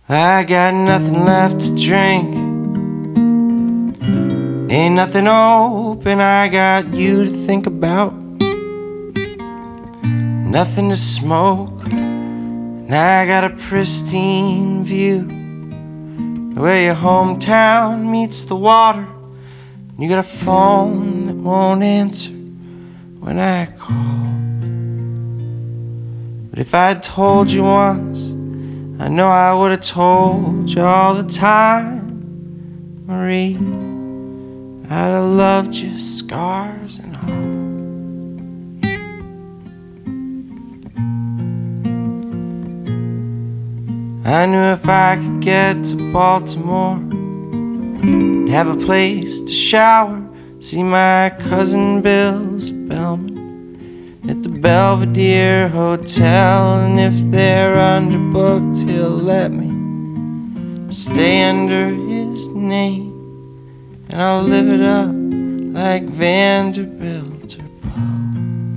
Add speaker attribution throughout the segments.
Speaker 1: I got nothing left to drink, ain't nothing open. I got you to think about, nothing to smoke, and I got a pristine view where your hometown meets the water. You got a phone that won't answer when I call. But if I'd told you once, I know I would have told you all the time, Marie. I'd have loved you, scars and all. I knew if I could get to Baltimore, I'd have a place to shower, see my cousin Bill's a bellman at the Belvedere Hotel, and if they're underbooked, he'll let me stay under his name, and I'll live it up like Vanderbilt or Poe,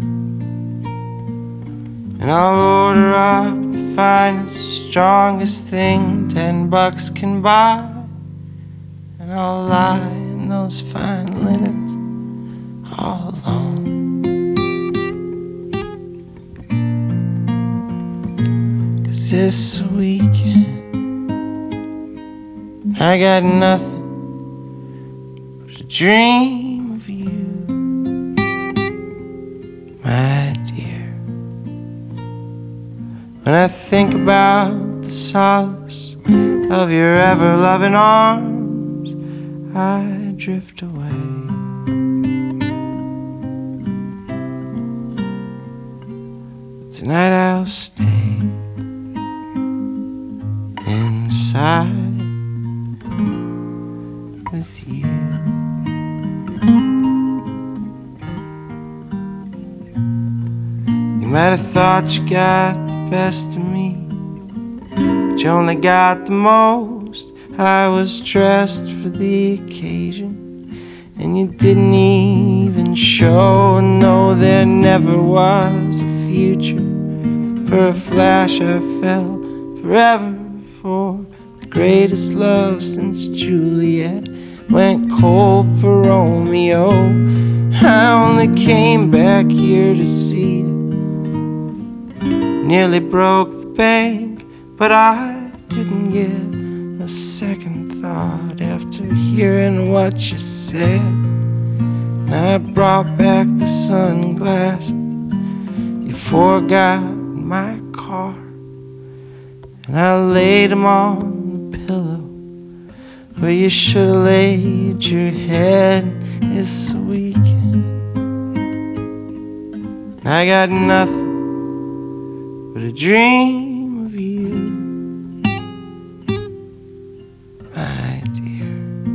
Speaker 1: and I'll order up the finest, strongest thing $10 can buy, and I'll lie in those fine linens all alone. 'Cause this weekend I got nothing but a dream of you, my dear. When I think about the solace of your ever-loving arms, I drift away. Tonight I'll stay inside with you. You might have thought you got the best of me, but you only got the most. I was dressed for the occasion, and you didn't even show. No, there never was a future. For a flash I fell forever for the greatest love since Juliet went cold for Romeo. I only came back here to see it. Nearly broke the bank, but I didn't give a second thought after hearing what you said. And I brought back the sunglasses you forgot in my car, and I laid them on the pillow where you should have laid your head this weekend. And I got nothing but a dream of you, my dear.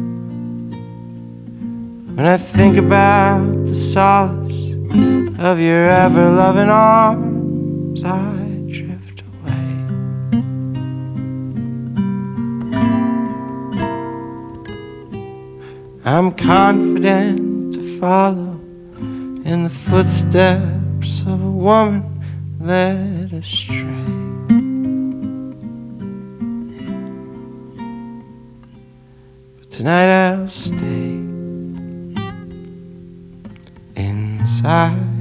Speaker 1: When I think about the solace of your ever-loving arms, I drift away. I'm confident to follow in the footsteps of a woman led astray. But tonight I'll stay inside